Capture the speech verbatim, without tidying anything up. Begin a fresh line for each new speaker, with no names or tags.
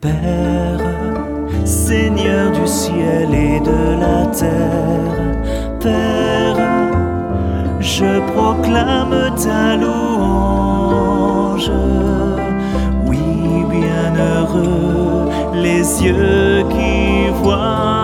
Père, Seigneur du ciel et de la terre, Père, je proclame ta louange. Oui, bienheureux les yeux qui voient